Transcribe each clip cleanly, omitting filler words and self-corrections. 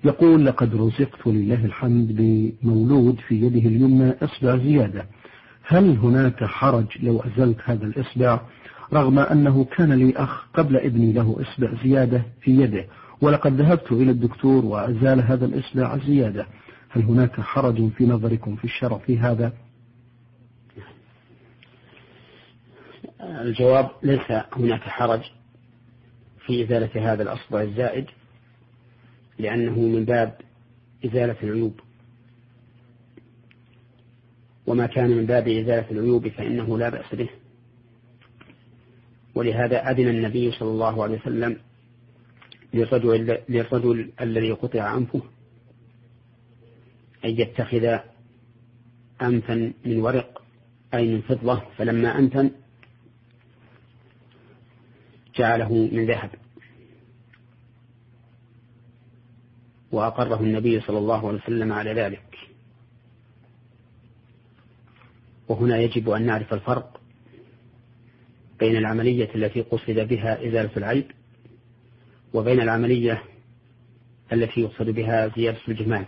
يقول: لقد رزقت لله الحمد بمولود في يده اليمنى إصبع زيادة، هل هناك حرج لو أزلت هذا الإصبع، رغم أنه كان لي أخ قبل ابني له إصبع زيادة في يده، ولقد ذهبت إلى الدكتور وأزال هذا الإصبع زيادة، هل هناك حرج في نظركم في الشرع في هذا؟ الجواب: ليس هناك حرج في إزالة هذا الأصبع الزائد، لأنه من باب إزالة العيوب، وما كان من باب إزالة العيوب فإنه لا بأس به. ولهذا أذن النبي صلى الله عليه وسلم للرجل الذي قطع أنفه أن يتخذ أنفا من ورق أي من فضة، فلما أنتن جعله من ذهب، وأقره النبي صلى الله عليه وسلم على ذلك. وهنا يجب أن نعرف الفرق بين العملية التي قصد بها إزالة العيب وبين العملية التي يقصد بها زيادة الجمال.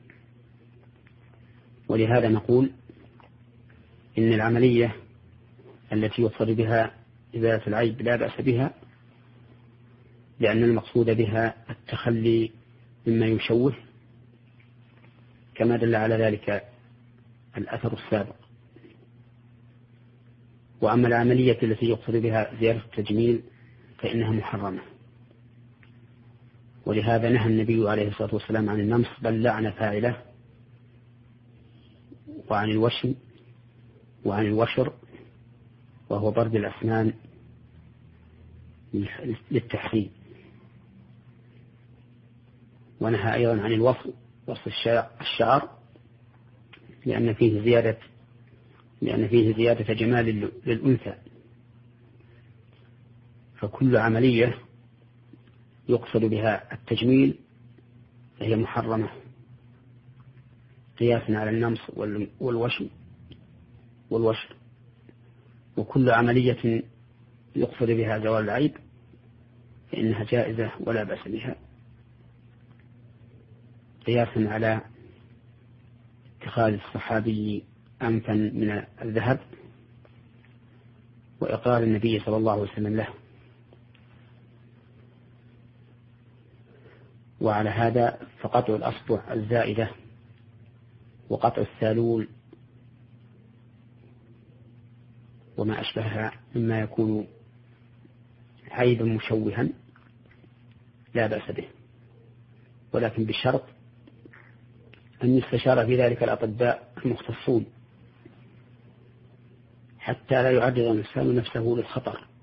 ولهذا نقول إن العملية التي يقصد بها إزالة العيب لا بأس بها، لأن المقصود بها التخلي مما يشوه، كما دل على ذلك الأثر السابق. وأما العملية التي يقصد بها زيادة التجميل فإنها محرمة، ولهذا نهى النبي عليه الصلاة والسلام عن النمص، بل لعن فاعله، وعن الوشم وعن الوشر وهو ضرب الأسنان للتحريم، ونهى أيضا عن الوصل، وصل الشعر، لأن فيه زيادة جمال للأنثى. فكل عملية يقصد بها التجميل فهي محرمة قياسا على النمص والوشم والوشر، وكل عملية يقصد بها زوال العيب فإنها جائزة ولا بأس بها، قياسا على اتخاذ الصحابي أنفا من الذهب وإقرار النبي صلى الله عليه وسلم له. وعلى هذا فقطع الأصبع الزائدة وقطع السالول وما أشبهها مما يكون عيبا مشوها لا بأس به، ولكن بشرط أن يستشار في ذلك الأطباء المختصون حتى لا يعرض الإنسان نفسه للخطر.